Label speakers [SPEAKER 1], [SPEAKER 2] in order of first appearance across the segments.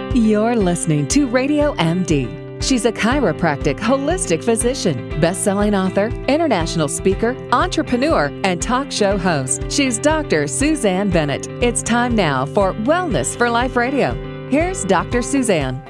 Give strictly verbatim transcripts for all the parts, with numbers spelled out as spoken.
[SPEAKER 1] You're listening to Radio M D. She's a chiropractic holistic physician, best-selling author, international speaker, entrepreneur, and talk show host. She's Doctor Suzanne Bennett. It's time now for Wellness for Life Radio. Here's Doctor Suzanne.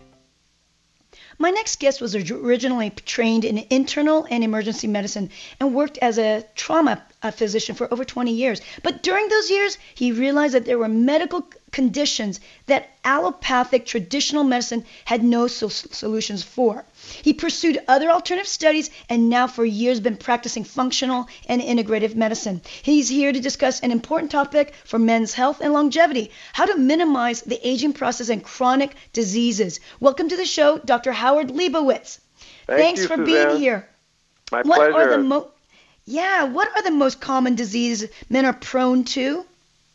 [SPEAKER 2] My next guest was originally trained in internal and emergency medicine and worked as a trauma physician for over twenty years. But during those years, he realized that there were medical conditions that allopathic traditional medicine had no so- solutions for. He pursued other alternative studies and now for years been practicing functional and integrative medicine. He's here to discuss an important topic for men's health and longevity, how to minimize the aging process and chronic diseases. Welcome to the show, Doctor Howard Leibowitz.
[SPEAKER 3] Thank
[SPEAKER 2] Thanks
[SPEAKER 3] you,
[SPEAKER 2] for
[SPEAKER 3] Suzanne.
[SPEAKER 2] being here.
[SPEAKER 3] My
[SPEAKER 2] what
[SPEAKER 3] pleasure.
[SPEAKER 2] Are the mo- yeah, what are the most common diseases men are prone to?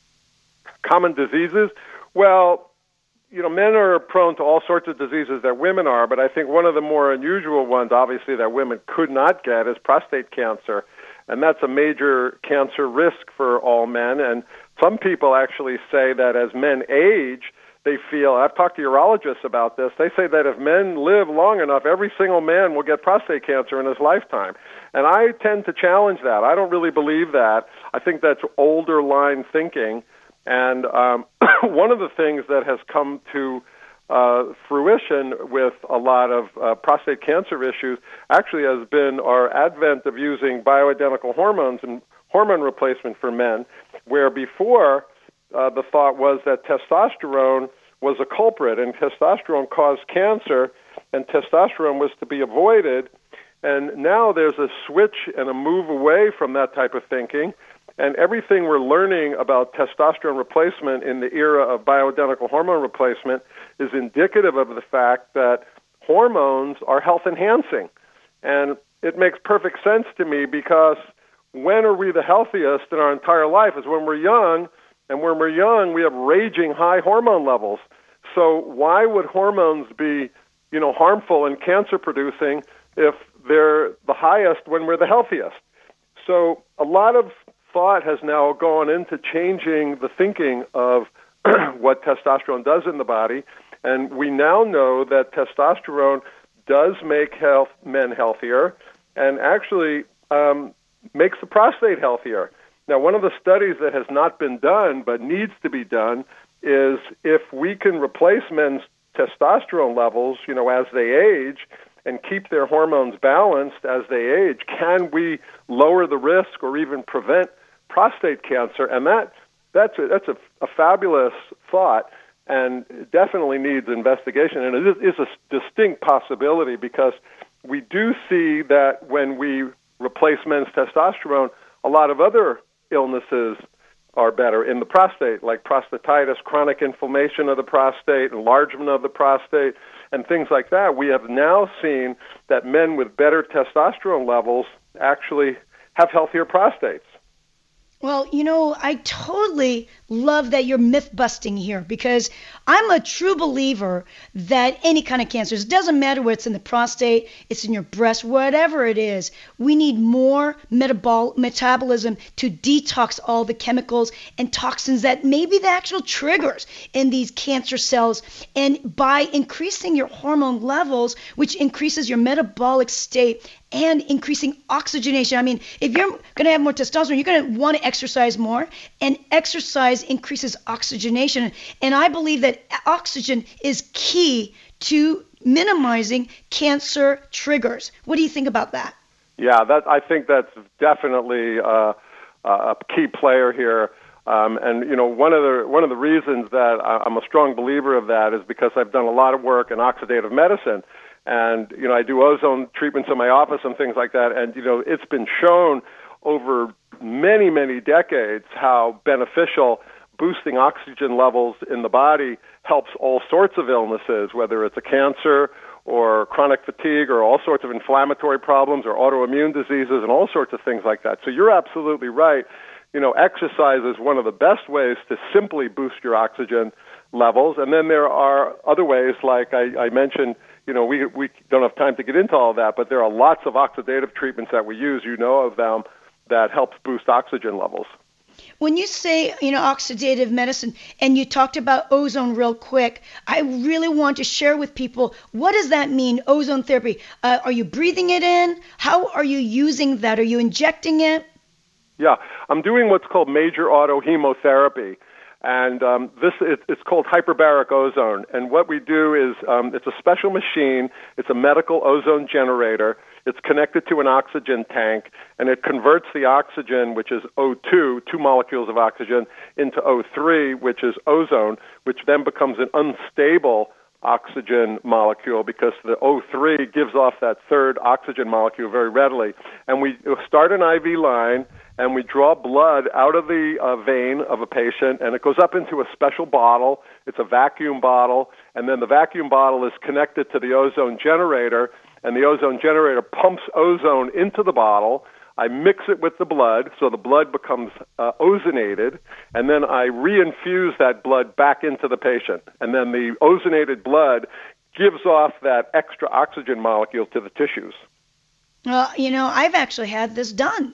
[SPEAKER 3] Common diseases? Well, you know, men are prone to all sorts of diseases that women are, but I think one of the more unusual ones, obviously, that women could not get is prostate cancer. And that's a major cancer risk for all men. And some people actually say that as men age, they feel, I've talked to urologists about this, they say that if men live long enough, every single man will get prostate cancer in his lifetime. And I tend to challenge that. I don't really believe that. I think that's older line thinking. And um, one of the things that has come to uh, fruition with a lot of uh, prostate cancer issues actually has been our advent of using bioidentical hormones and hormone replacement for men, where before uh, the thought was that testosterone was a culprit and testosterone caused cancer and testosterone was to be avoided. And now there's a switch and a move away from that type of thinking. And everything we're learning about testosterone replacement in the era of bioidentical hormone replacement is indicative of the fact that hormones are health enhancing. And it makes perfect sense to me because when are we the healthiest in our entire life is when we're young, and when we're young, we have raging high hormone levels. So why would hormones be, you know, harmful and cancer producing if they're the highest when we're the healthiest? So a lot of thought has now gone into changing the thinking of what testosterone does in the body, and we now know that testosterone does make health, men healthier and actually um, makes the prostate healthier. Now, one of the studies that has not been done but needs to be done is if we can replace men's testosterone levels, you know, as they age, and keep their hormones balanced as they age, can we lower the risk or even prevent prostate cancer? And that that's a, that's a, a fabulous thought and definitely needs investigation. And it is, is a distinct possibility because we do see that when we replace men's testosterone, a lot of other illnesses are better in the prostate, like prostatitis, chronic inflammation of the prostate, enlargement of the prostate, and things like that. We have now seen that men with better testosterone levels actually have healthier prostates.
[SPEAKER 2] Well, you know, I totally love that you're myth busting here because I'm a true believer that any kind of cancer, it doesn't matter where it's in the prostate, it's in your breast, whatever it is, we need more metabol- metabolism to detox all the chemicals and toxins that may be the actual triggers in these cancer cells. And by increasing your hormone levels, which increases your metabolic state and increasing oxygenation. I mean, if you're going to have more testosterone, you're going to want to exercise more, and exercise increases oxygenation. And I believe that oxygen is key to minimizing cancer triggers. What do you think about that?
[SPEAKER 3] Yeah, that I think that's definitely uh, a key player here. Um, and you know, one of the one of the reasons that I'm a strong believer of that is because I've done a lot of work in oxidative medicine. And, you know, I do ozone treatments in my office and things like that. And, you know, it's been shown over many, many decades how beneficial boosting oxygen levels in the body helps all sorts of illnesses, whether it's a cancer or chronic fatigue or all sorts of inflammatory problems or autoimmune diseases and all sorts of things like that. So you're absolutely right. You know, exercise is one of the best ways to simply boost your oxygen levels. And then there are other ways, like I, I mentioned. You know, we we don't have time to get into all that, but there are lots of oxidative treatments that we use, you know of them, that helps boost oxygen levels.
[SPEAKER 2] When you say, you know, oxidative medicine, and you talked about ozone real quick, I really want to share with people, what does that mean, ozone therapy? Uh, are you breathing it in? How are you using that? Are you injecting it?
[SPEAKER 3] Yeah, I'm doing what's called major autohemotherapy. And um, this it, it's called hyperbaric ozone. And what we do is um, it's a special machine. It's a medical ozone generator. It's connected to an oxygen tank, and it converts the oxygen, which is O two, two molecules of oxygen, into O three, which is ozone, which then becomes an unstable oxygen molecule because the O three gives off that third oxygen molecule very readily. And we start an I V line, and we draw blood out of the uh, vein of a patient, and it goes up into a special bottle. It's a vacuum bottle, and then the vacuum bottle is connected to the ozone generator, and the ozone generator pumps ozone into the bottle. I mix it with the blood, so the blood becomes uh, ozonated, and then I reinfuse that blood back into the patient. And then the ozonated blood gives off that extra oxygen molecule to the tissues.
[SPEAKER 2] Well, you know, I've actually had this done.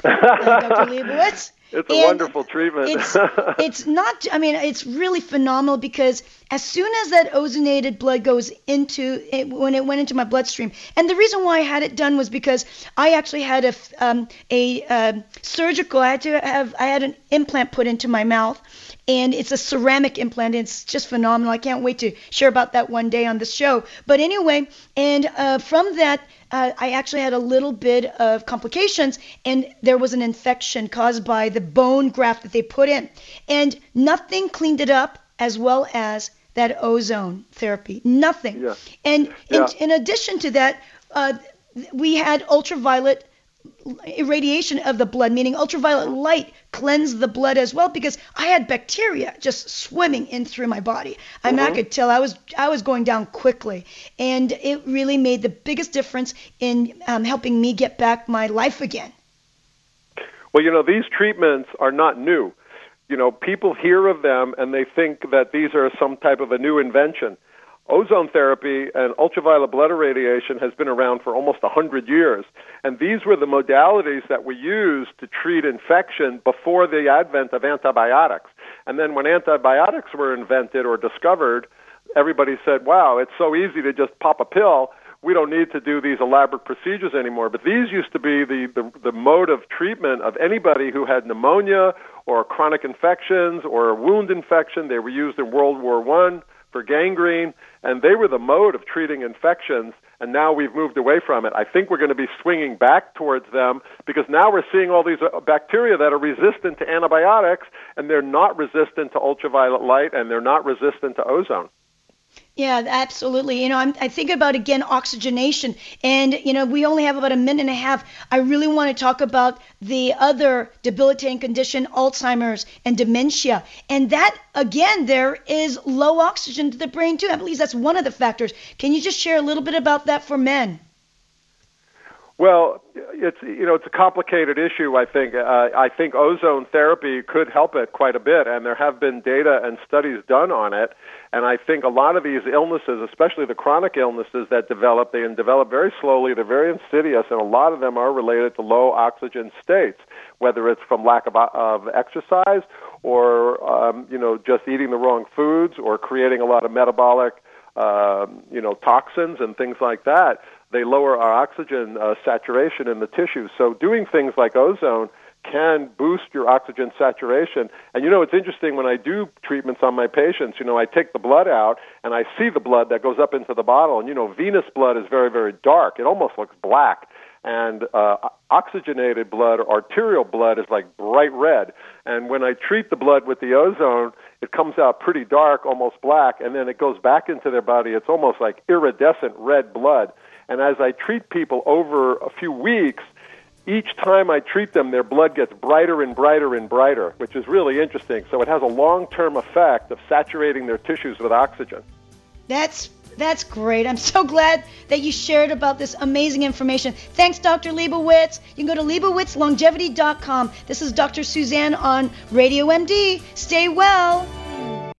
[SPEAKER 2] uh, Doctor Leibowitz.
[SPEAKER 3] It's a
[SPEAKER 2] and
[SPEAKER 3] wonderful treatment.
[SPEAKER 2] it's, it's not, I mean, it's really phenomenal because as soon as that ozonated blood goes into, it, when it went into my bloodstream, and the reason why I had it done was because I actually had a, um, a uh, surgical, I had to have, I had an implant put into my mouth, and it's a ceramic implant. It's just phenomenal. I can't wait to share about that one day on this show. But anyway, and uh, from that, Uh, I actually had a little bit of complications, and there was an infection caused by the bone graft that they put in. And nothing cleaned it up as well as that ozone therapy. Nothing.
[SPEAKER 3] Yeah.
[SPEAKER 2] And
[SPEAKER 3] yeah.
[SPEAKER 2] In, in addition to that, uh, we had ultraviolet irradiation of the blood, meaning ultraviolet light cleansed the blood as well, because I had bacteria just swimming in through my body. I mean,
[SPEAKER 3] Mm-hmm.
[SPEAKER 2] I could tell I was I was going down quickly, and it really made the biggest difference in um, helping me get back my life again.
[SPEAKER 3] Well, you know, these treatments are not new. You know, people hear of them and they think that these are some type of a new invention. Ozone therapy and ultraviolet blood irradiation has been around for almost one hundred years, and these were the modalities that we used to treat infection before the advent of antibiotics. And then when antibiotics were invented or discovered, everybody said, wow, it's so easy to just pop a pill. We don't need to do these elaborate procedures anymore. But these used to be the, the, the mode of treatment of anybody who had pneumonia or chronic infections or a wound infection. They were used in World War One for gangrene, and they were the mode of treating infections, and now we've moved away from it. I think we're going to be swinging back towards them because now we're seeing all these bacteria that are resistant to antibiotics, and they're not resistant to ultraviolet light, and they're not resistant to ozone.
[SPEAKER 2] Yeah, absolutely. You know, I'm, I think about, again, oxygenation. And, you know, we only have about a minute and a half. I really want to talk about the other debilitating condition, Alzheimer's and dementia. And that, again, there is low oxygen to the brain, too. I believe that's one of the factors. Can you just share a little bit about that for men?
[SPEAKER 3] Well, it's you know it's a complicated issue. I think uh, I think ozone therapy could help it quite a bit, and there have been data and studies done on it. And I think a lot of these illnesses, especially the chronic illnesses that develop, they develop very slowly. They're very insidious, and a lot of them are related to low oxygen states, whether it's from lack of, of exercise or um, you know just eating the wrong foods or creating a lot of metabolic uh, you know toxins and things like that. They lower our oxygen uh, saturation in the tissues. So doing things like ozone can boost your oxygen saturation. And, you know, it's interesting when I do treatments on my patients, you know, I take the blood out and I see the blood that goes up into the bottle. And, you know, venous blood is very, very dark. It almost looks black. And uh, oxygenated blood or arterial blood is like bright red. And when I treat the blood with the ozone, it comes out pretty dark, almost black, and then it goes back into their body. It's almost like iridescent red blood. And as I treat people over a few weeks, each time I treat them, their blood gets brighter and brighter and brighter, which is really interesting. So it has a long-term effect of saturating their tissues with oxygen.
[SPEAKER 2] That's that's great. I'm so glad that you shared about this amazing information. Thanks, Doctor Leibowitz. You can go to Leibowitz Longevity dot com. This is Doctor Suzanne on Radio M D. Stay well.